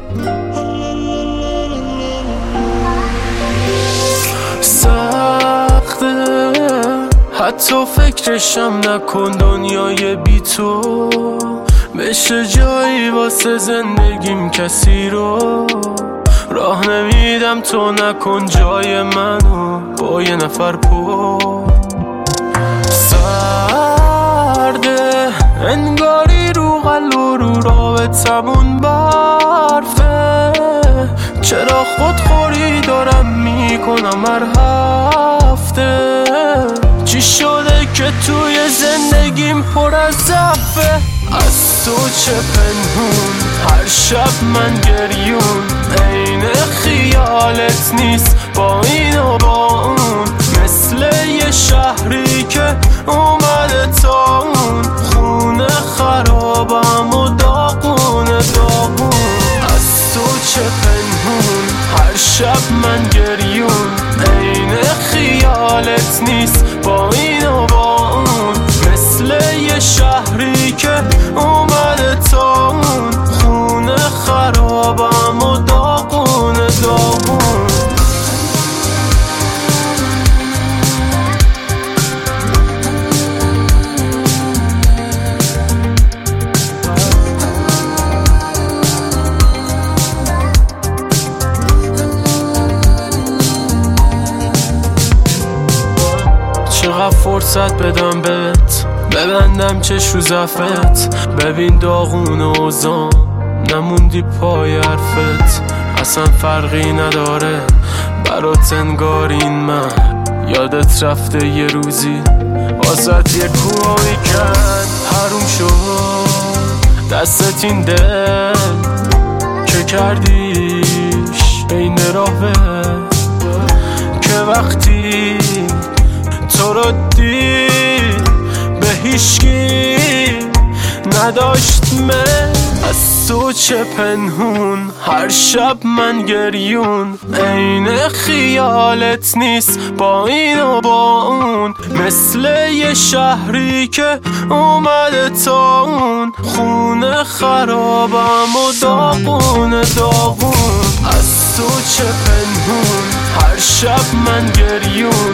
سخته حتی فکرشم نکن دنیای بی تو بشه جایی واسه زندگیم کسی رو راه نمیدم تو نکن جای منو با یه نفر سرده انگاری رو قلب و رو رابطمون برفه چرا خودخوری دارم میکنم هر هفته چی شده که توی زندگیم پر از ضعفه از تو چه پنهون هر شب من گریون عین خیالت نیست با این و با اون مثل یه شهری که اومده تا اون خونه خرابم و داغونه داغون از تو چه پنهون هر شب من گریون عین خیالت نیست با این و با اون مثل یه شهری که اومده تا اون خونه خرابم و داغونه داغون چقدر فرصت بدم بهت ببندم چش رو زفت ببین داغون اوزان نموندی پای حرفت اصلا فرقی نداره برات انگار این من یادت رفته یه روزی واسه یه کوهی کن حروم شد دستت این دل که کردیش بین راهه که وقتی تو رو دید به هیچکی نداشت من از تو چه پنهون هر شب من گریون عین خیالت نیست با این و با اون مثل یه شهری که اومده تا اون خونه خرابم و داغونه داغون از تو چه پنهون هر شب من گریون